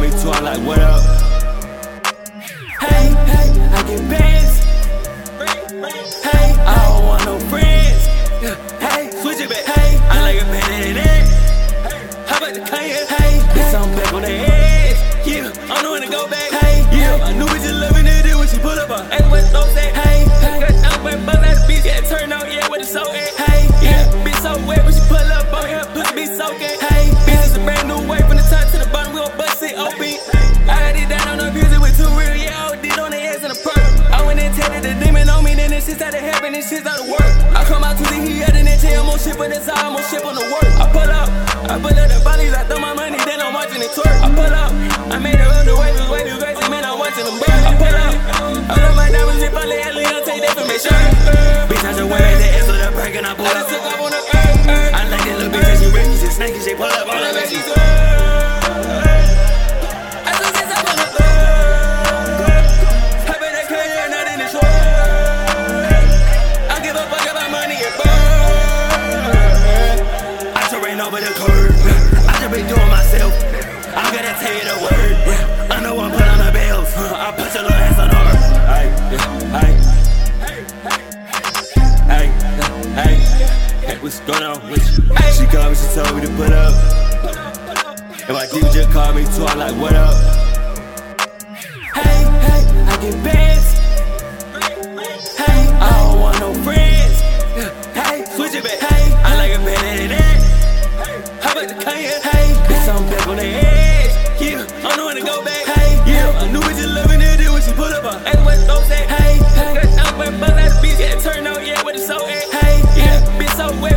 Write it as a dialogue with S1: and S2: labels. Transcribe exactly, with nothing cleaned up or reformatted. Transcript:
S1: me too, I'm like, what up? Hey, hey, I get bands. Hey, I don't want no friends. Hey, switch it back. Hey, I like it better than that. How about the Kanye? Hey, bitch, I'm back on the edge. Yeah, I'm the one to go back. Hey, yeah, my new bitch is loving it when she pull up on. Hey, what's so sad? Hey, got down when buzz at the beach, yeah, turn out, yeah, with the so at. Hey, yeah, bitch so wet when she pull up on her, pussy be soaking. Hey, bitch is a brand new way from the top to the bottom, we gon' bust it open. I got it down on the music with two real, yeah, I did on the ass and the perk. I went and tatted the demon on me, then this shit started happening, this shit started work. I come out to the heat, and then tell I'm on shit, but that's how I'm on shit on the work. I pull up, I pull up the bodies, I throw my money, then I'm watching it twerk. I pull up, I made her run the way, this way too crazy, man, I'm watching them burn. I pull up, I love my diamonds, if I lay at Leon, take that for me, sure. Bitch, I just went back to answer the break, and I pull up. I just took off on the earth. I like that little bitch, that she rich, she's snaky, she pull up on the back, she's over the curb, I just been doing myself. I gotta tell you the word. I know I'm put on the bells. I put your little ass on over. Hey, hey, hey, hey, what's going on with you? She called me, she told me to put up. And my D J just called me too, I'm like, what up? Hey, hey, I get bands. Hey, I don't want no friends. Hey, switch it back. Hey, I like it better than that. How about the Kanye? Hey, bitch, I'm back on the edge. Yeah, I'm the one to go back. Hey, yeah, my new bitch is loving it when she pull up on. Hey, what's so sad? Hey, got down when buzz at the beach, yeah, turn out, yeah, with the so at. Hey, yeah, bitch so wet.